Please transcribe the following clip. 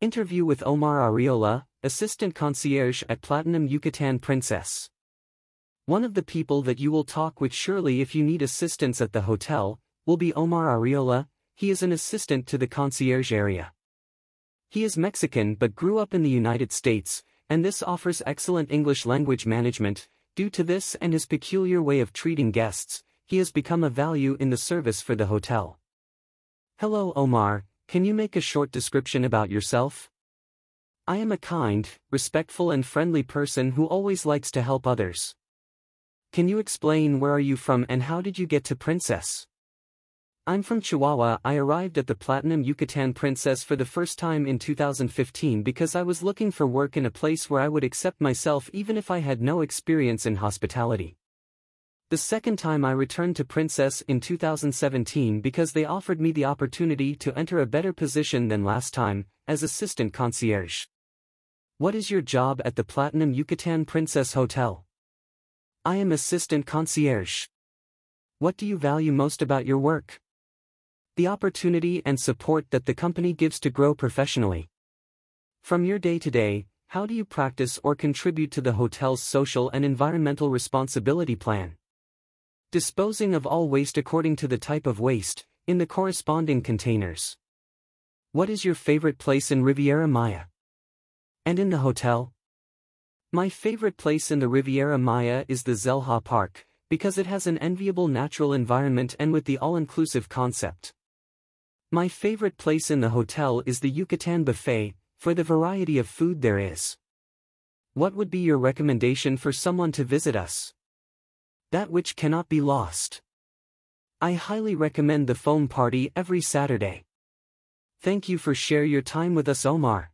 Interview with Omar Arriola, Assistant Concierge at Platinum Yucatan Princess. One of the people that you will talk with surely if you need assistance at the hotel, will be Omar Arriola. He is an assistant to the concierge area. He is Mexican but grew up in the United States, and this offers excellent English language management. Due to this and his peculiar way of treating guests, he has become a value in the service for the hotel. Hello Omar, can you make a short description about yourself? I am a kind, respectful and friendly person who always likes to help others. Can you explain where are you from and how did you get to Princess? I'm from Chihuahua. I arrived at the Platinum Yucatan Princess for the first time in 2015 because I was looking for work in a place where I would accept myself even if I had no experience in hospitality. The second time I returned to Princess in 2017 because they offered me the opportunity to enter a better position than last time, as assistant concierge. What is your job at the Platinum Yucatan Princess Hotel? I am assistant concierge. What do you value most about your work? The opportunity and support that the company gives to grow professionally. From your day-to-day, how do you practice or contribute to the hotel's social and environmental responsibility plan? Disposing of all waste according to the type of waste, in the corresponding containers. What is your favorite place in Riviera Maya? And in the hotel? My favorite place in the Riviera Maya is the Zelha Park, because it has an enviable natural environment and with the all-inclusive concept. My favorite place in the hotel is the Yucatan Buffet, for the variety of food there is. What would be your recommendation for someone to visit us? That which cannot be lost. I highly recommend the foam party every Saturday. Thank you for sharing your time with us, Omar.